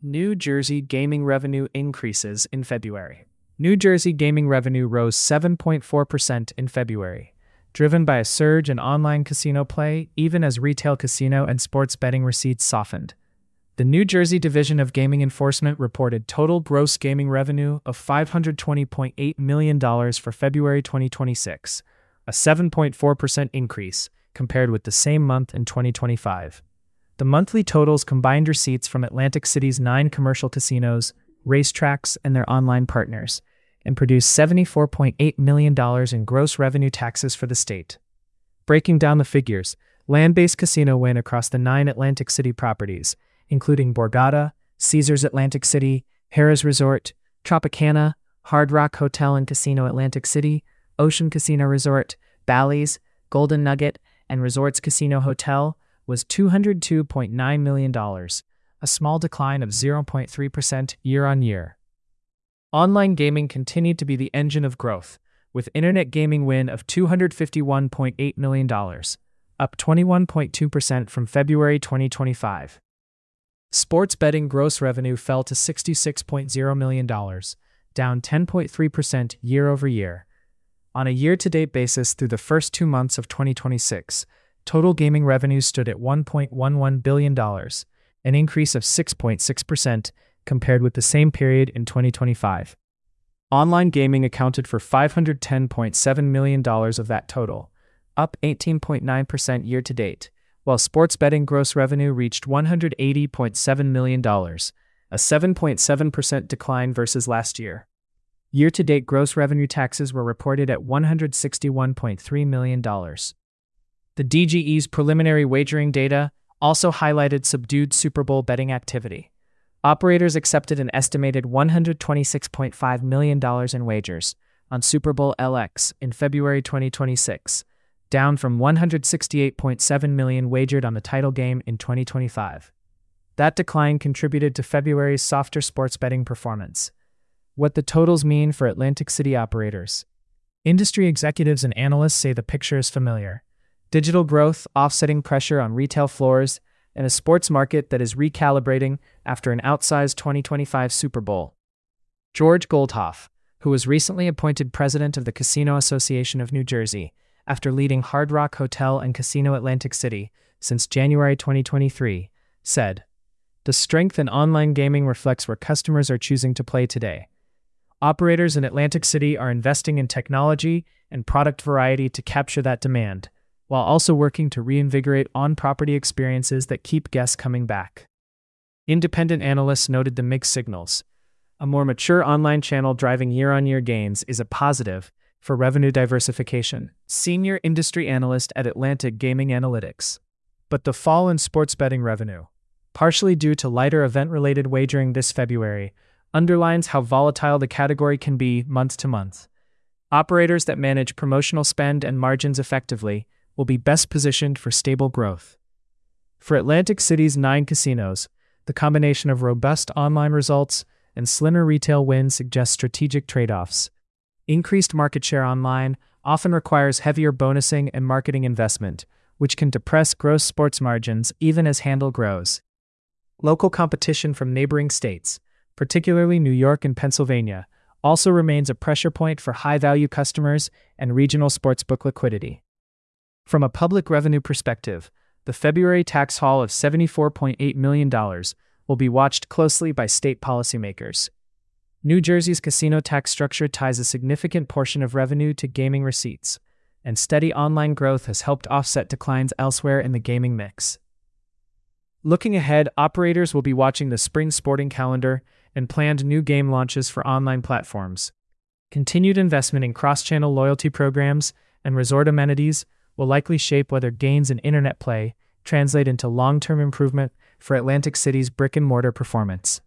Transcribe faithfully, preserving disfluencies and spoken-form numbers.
New Jersey gaming revenue increases in February. New Jersey gaming revenue rose seven point four percent in February, driven by a surge in online casino play even as retail casino and sports betting receipts softened. The New Jersey Division of Gaming Enforcement reported total gross gaming revenue of five hundred twenty point eight million dollars for February twenty twenty-six, a seven point four percent increase compared with the same month in twenty twenty-five. The monthly totals combined receipts from Atlantic City's nine commercial casinos, racetracks, and their online partners, and produced seventy-four point eight million dollars in gross revenue taxes for the state. Breaking down the figures, land-based casino win across the nine Atlantic City properties, including Borgata, Caesars Atlantic City, Harrah's Resort, Tropicana, Hard Rock Hotel and Casino Atlantic City, Ocean Casino Resort, Bally's, Golden Nugget, and Resorts Casino Hotel, was two hundred two point nine million dollars, a small decline of zero point three percent year-on-year. Online gaming continued to be the engine of growth, with internet gaming win of two hundred fifty-one point eight million dollars, up twenty-one point two percent from February twenty twenty-five. Sports betting gross revenue fell to sixty-six point zero million dollars, down ten point three percent year-over-year. On a year-to-date basis through the first two months of twenty twenty-six, total gaming revenue stood at one point one one billion dollars, an increase of six point six percent compared with the same period in twenty twenty-five. Online gaming accounted for five hundred ten point seven million dollars of that total, up eighteen point nine percent year-to-date, while sports betting gross revenue reached one hundred eighty point seven million dollars, a seven point seven percent decline versus last year. Year-to-date gross revenue taxes were reported at one hundred sixty-one point three million dollars. The D G E's preliminary wagering data also highlighted subdued Super Bowl betting activity. Operators accepted an estimated one hundred twenty-six point five million dollars in wagers on Super Bowl L X in February twenty twenty-six, down from one hundred sixty-eight point seven million dollars wagered on the title game in twenty twenty-five. That decline contributed to February's softer sports betting performance. What the totals mean for Atlantic City operators. Industry executives and analysts say the picture is familiar. Digital growth offsetting pressure on retail floors, and a sports market that is recalibrating after an outsized twenty twenty-five Super Bowl. George Goldhoff, who was recently appointed president of the Casino Association of New Jersey after leading Hard Rock Hotel and Casino Atlantic City since January twenty twenty-three, said, "The strength in online gaming reflects where customers are choosing to play today. Operators in Atlantic City are investing in technology and product variety to capture that demand, while also working to reinvigorate on-property experiences that keep guests coming back." Independent analysts noted the mixed signals. A more mature online channel driving year-on-year gains is a positive for revenue diversification, senior industry analyst at Atlantic Gaming Analytics. But the fall in sports betting revenue, partially due to lighter event-related wagering this February, underlines how volatile the category can be month to month. Operators that manage promotional spend and margins effectively will be best positioned for stable growth. For Atlantic City's nine casinos, the combination of robust online results and slimmer retail wins suggests strategic trade-offs. Increased market share online often requires heavier bonusing and marketing investment, which can depress gross sports margins even as handle grows. Local competition from neighboring states, particularly New York and Pennsylvania, also remains a pressure point for high-value customers and regional sportsbook liquidity. From a public revenue perspective, the February tax haul of seventy-four point eight million dollars will be watched closely by state policymakers. New Jersey's casino tax structure ties a significant portion of revenue to gaming receipts, and steady online growth has helped offset declines elsewhere in the gaming mix. Looking ahead, operators will be watching the spring sporting calendar and planned new game launches for online platforms. Continued investment in cross-channel loyalty programs and resort amenities will likely shape whether gains in internet play translate into long-term improvement for Atlantic City's brick-and-mortar performance.